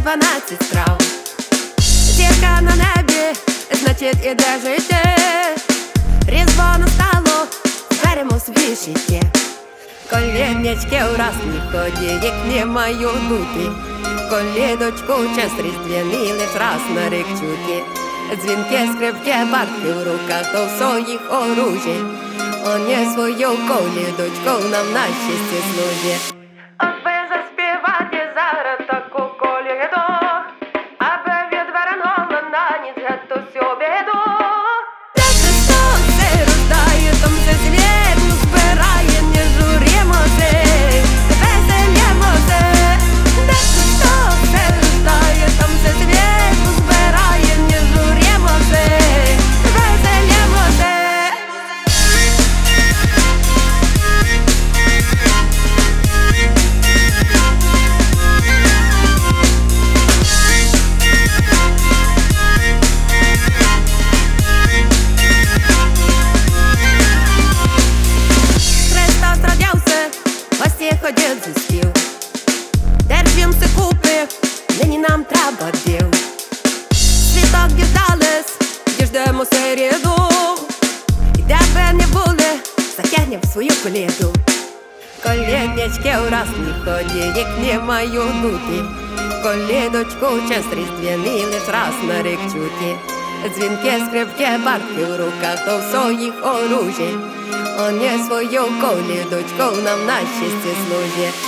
12 страв. Зірка на небі, значить іде життя. Різдво настало, беремо свої щиті. Колінечки у разні ході, їх не маю дути. Колідочку час різдвяний лиш раз на рік чути. Дзвінки, скрипки, барки в руках, то в своїх оружі. Вони свою колідочку нам на щастя служить. От би заспівати зараз таку коліду, аби відвернула на ніч геть усю біду. Де Христос се рождає, там се світ збирає, не журімося, веселімося. Де Христос се рождає, там се світ збирає, не журімося, веселімося. Ходять за стіл, держимся купи, нині нам треба діл. Світок діждались, діждемо середу. І де би не були, затягнем свою коліду. Коліднячки у разні ході, їх не маю дути. Колідочку час різдвяний лиш раз на рік чути. Дзвінки, скрипки, барки в руках, то в своїх оружі. Вони свою колідочку нам на щастя служить.